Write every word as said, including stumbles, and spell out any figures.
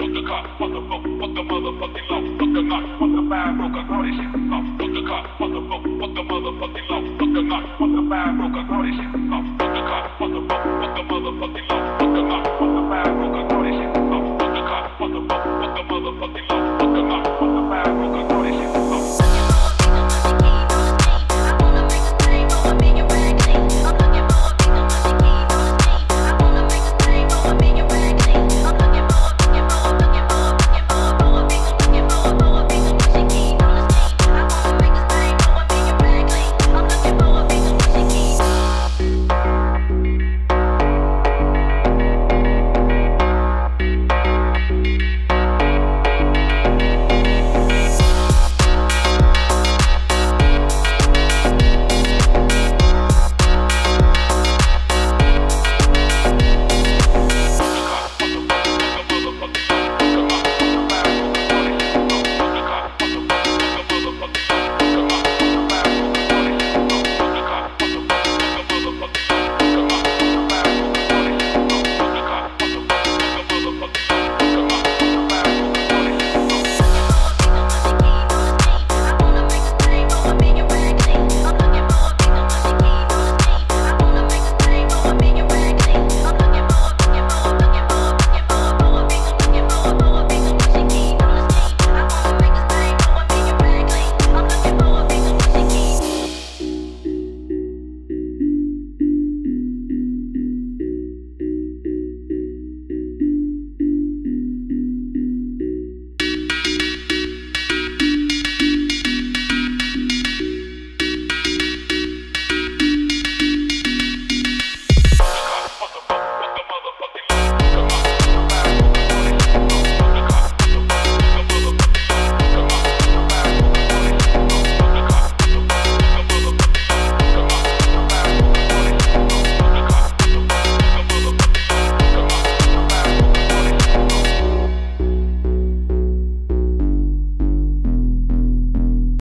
fuck the car, fuck the boat, fuck the motherfucking law, fuck the knock, fuck the fire, broke up, all this shit is off. Fuck the car, fuck the boat, fuck the motherfucking law, fuck the knock, fuck the fire, broke up, all this shit is off. Fuck the car, fuck the boat, fuck the motherfucking law, fuck the knock, fuck the fire, broke up, all this shit is off. Fuck the car, fuck the boat, fuck the motherfucking law, fuck the knock.